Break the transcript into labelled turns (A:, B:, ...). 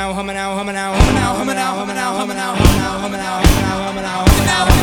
A: humming out, humming out, humming out, humming out, humming out, humming out, humming out, humming out, humming out, humming out, humming out, humming out.